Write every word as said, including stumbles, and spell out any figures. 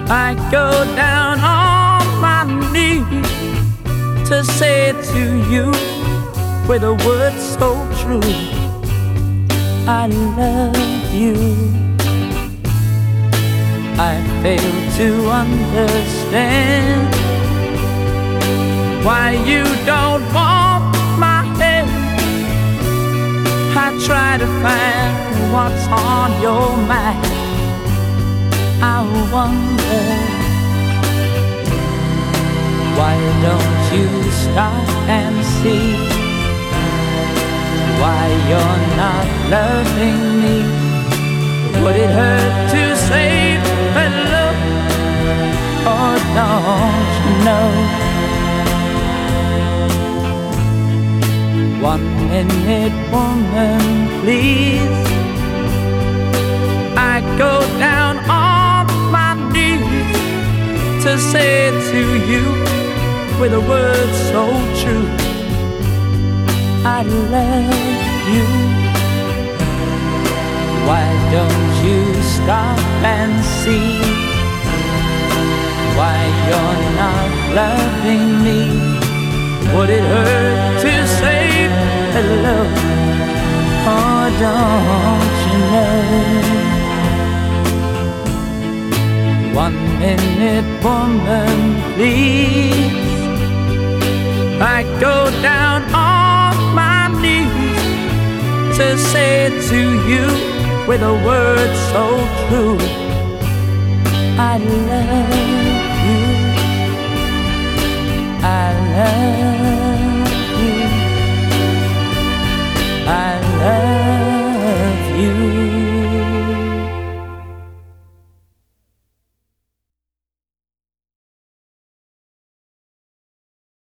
I go down on my knees to say to you with a word so true, I love you. I fail to understand why you don't want my hand. I try to find what's on your mind. I wonder, why don't you stop and see why you're not loving me? Would it hurt to say hello? Or don't you know? One minute, woman, please. I go down on my knees to say to you with a word so true, I love you. Why don't you stop and see why you're not loving me? Would it hurt to say hello? Oh, don't you know? One minute, woman, please. I go down on my knees to say to you with a word so true, I love you. I love you. I